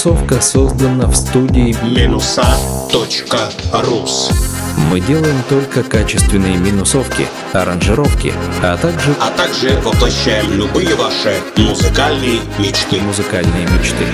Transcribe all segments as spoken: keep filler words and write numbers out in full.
минусовка создана в студии минуса точка рус. Мы делаем только качественные минусовки, аранжировки, а также А также воплощаем любые ваши музыкальные мечты. музыкальные мечты.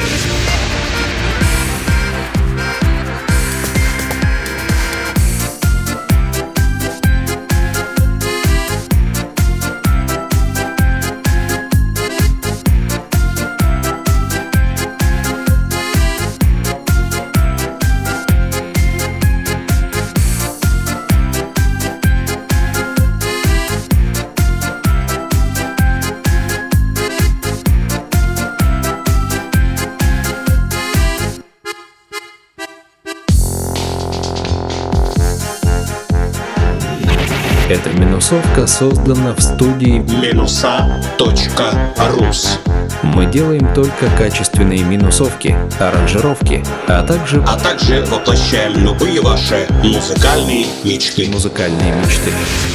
Эта минусовка создана в студии минуса точка рус. Мы делаем только качественные минусовки, аранжировки, а также А также воплощаем любые ваши музыкальные мечты. музыкальные мечты.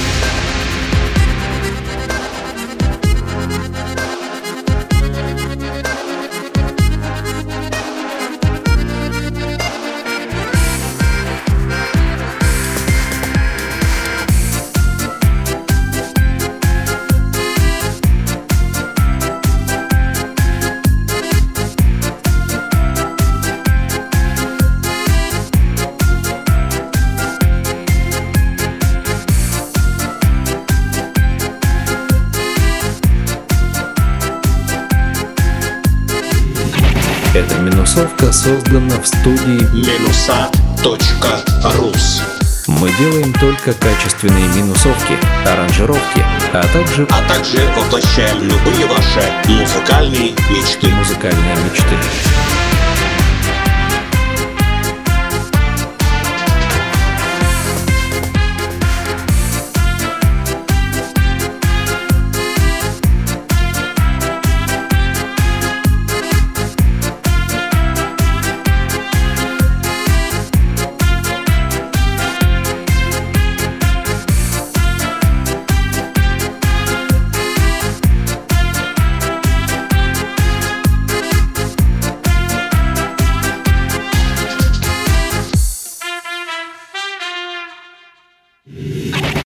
Эта минусовка создана в студии минуса точка рус. Мы делаем только качественные минусовки, аранжировки, а также А также воплощаем любые ваши музыкальные мечты. музыкальные мечты.